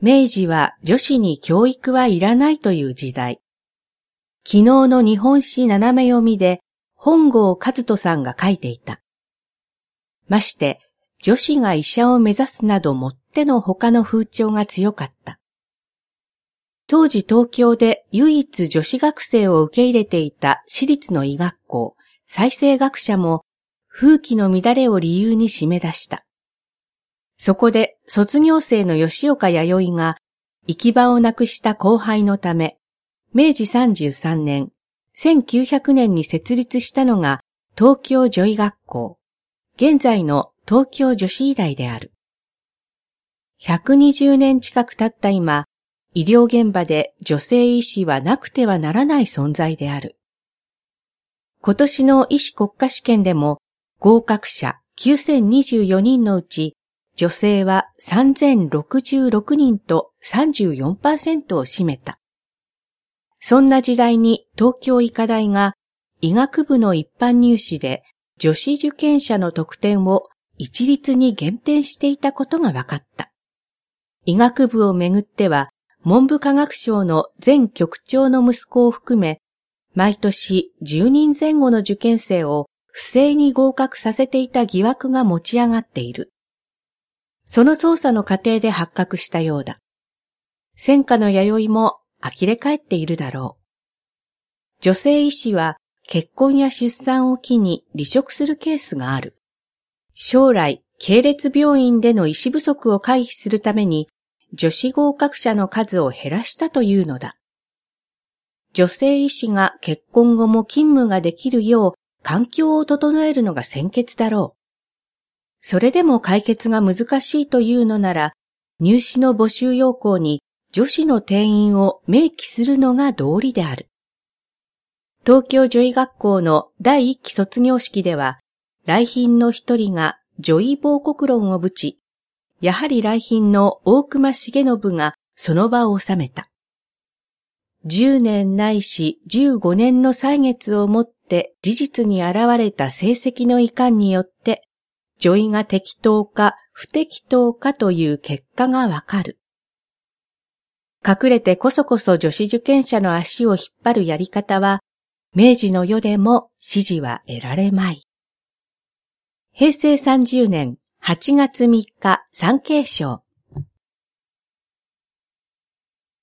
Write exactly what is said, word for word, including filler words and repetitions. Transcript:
明治は女子に教育はいらないという時代。昨日の日本史斜め読みで本郷和人さんが書いていた。まして、女子が医者を目指すなどもっての他の風潮が強かった。当時東京で唯一女子学生を受け入れていた私立の医学校、済生学者も風紀の乱れを理由に締め出した。そこで卒業生の吉岡弥生が行き場をなくした後輩のため、明治さんじゅうさんねん、せんきゅうひゃくねんに設立したのが東京女医学校、現在の東京女子医大である。ひゃくにじゅうねん近く経った今、医療現場で女性医師はなくてはならない存在である。今年の医師国家試験でも合格者きゅうせんにじゅうよにんのうち女性はさんぜんろくじゅうろくにんと さんじゅうよんパーセント を占めた。そんな時代に東京医科大が医学部の一般入試で女子受験者の得点を一律に減点していたことが分かった。医学部をめぐっては文部科学省の前局長の息子を含め、毎年じゅうにんぜん後の受験生を不正に合格させていた疑惑が持ち上がっている。その捜査の過程で発覚したようだ。戦火の弥生も呆れ返っているだろう。女性医師は結婚や出産を機に離職するケースがある。将来、系列病院での医師不足を回避するために、女子合格者の数を減らしたというのだ。女性医師が結婚後も勤務ができるよう環境を整えるのが先決だろう。それでも解決が難しいというのなら、入試の募集要項に女子の定員を明記するのが道理である。東京女医学校のだいいっき卒業式では、来賓の一人が女医亡国論をぶち、やはり来賓の大隈重信がその場を収めた。じゅうねんないしじゅうごねんの歳月をもって事実に現れた成績のいかんによって、女医が適当か不適当かという結果がわかる。隠れてこそこそ女子受験者の足を引っ張るやり方は、明治の世でも支持は得られまい。へいせいさんじゅうねんはちがつみっか産経省。